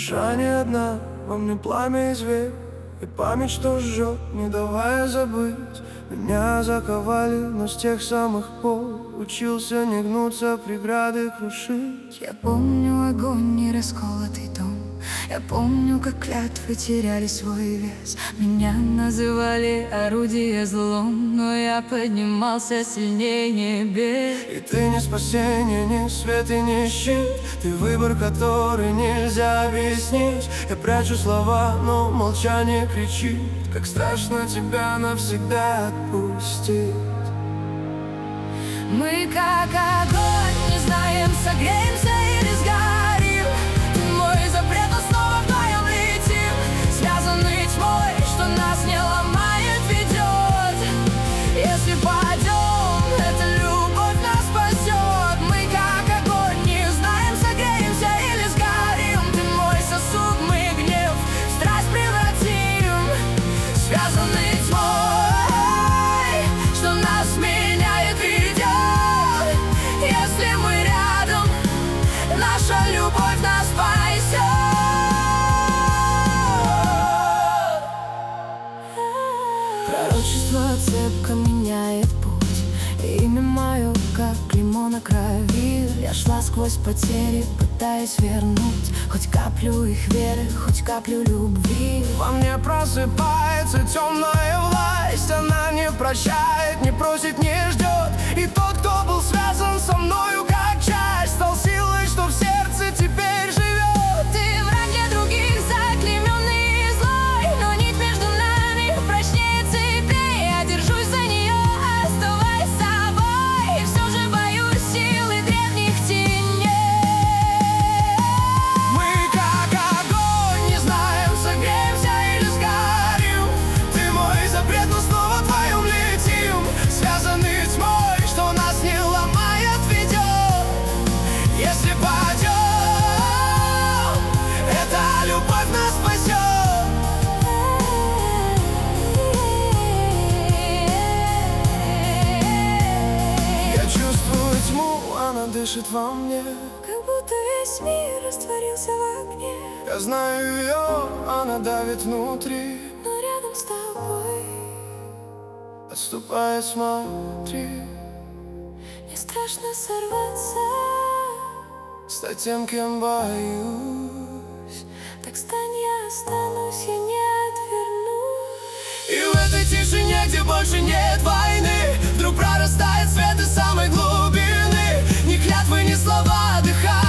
Душа не одна, во мне пламя и зверь, и память, что жжет, не давая забыть. Меня заковали, но с тех самых пор учился не гнуться, преграды крушить. Я помню огонь и расколотый дом. Я помню, как клятвы теряли свой вес. Меня называли орудие злом, но я поднимался сильнее небес. И ты не спасение, ни свет и ни щит. Ты выбор, который нельзя объяснить. Я прячу слова, но молчание кричит. Как страшно тебя навсегда отпустить. Мы как огонь, не знаем, согреемся или сгорим. Ты мой запрет, но снова вдвоем летим. Связанный тьмой, что нас не ломает, ведет. Если падем, эта любовь нас спасет. Мы как огонь, не знаем, согреемся или сгорим. Ты мой сосуд, мы гнев в страсть превратим. Связанный тьмой, что нас меняет, ведет. Если мы рядом, наша любовь нас спасет. Пророчество цепко меняет путь. Имя мое, как клеймо на крови. Я шла сквозь потери, пытаясь вернуть хоть каплю их веры, хоть каплю любви. Во мне просыпается темная власть. Она не прощает, не просит, не ждет. И тот, кто был связан со мною как часть, стал силой, что в сердце теперь живет. Ты враг для других, заклейменный и злой, но нить между нами прочнее цепей. Я держусь за нее, оставаясь собой, и все же боюсь силы древних теней. Мы как огонь, не знаем, согреемся или сгорим. Ты мой запрет, но снова вдвоем летим. Связаны тьмой, что нас не ломает, ведет. Если падем, эта любовь нас спасет. Я чувствую тьму, она дышит во мне. Как будто весь мир растворился в огне. Я знаю ее, она давит внутри. Но рядом с тобой Отступая, смотри. не страшно сорваться. Стать тем, кем боюсь. Так стань, я останусь, я не отвернусь. И в этой тишине, где больше нет войны, вдруг прорастает свет из самой глубины. Ни клятвы, ни слова, дыхание.